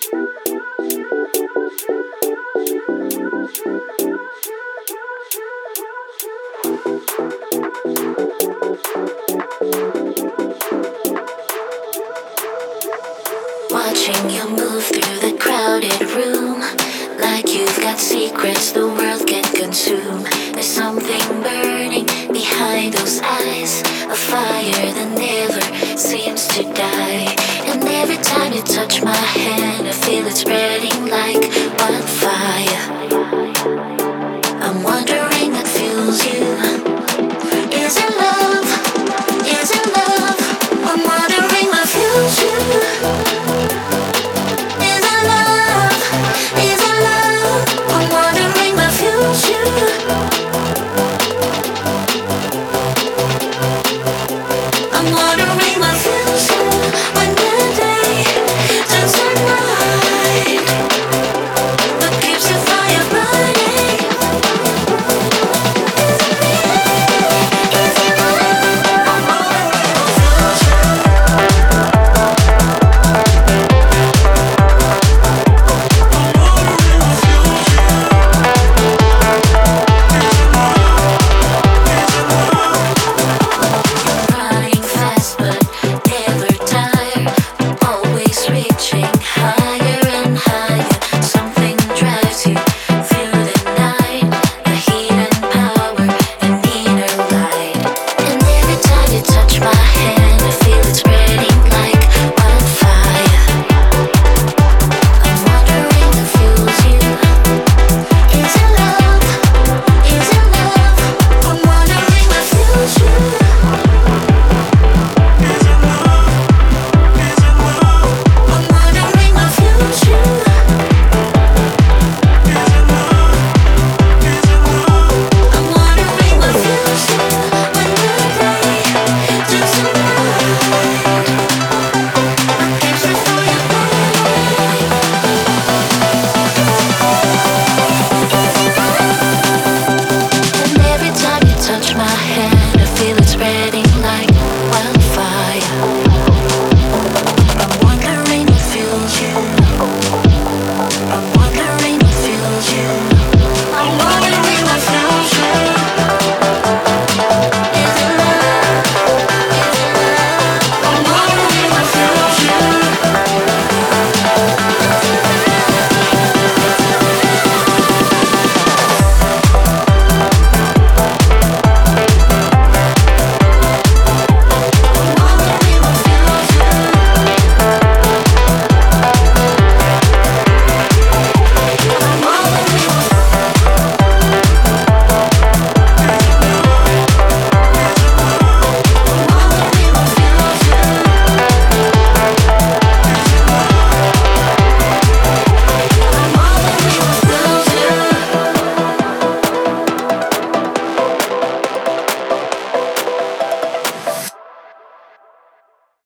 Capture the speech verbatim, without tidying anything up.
Watching you move through the crowded room, like you've got secrets the world can consume. There's something burning behind those eyes, a fire that never seems to die. And every time you touch my hand, I feel it spreading like wildfire.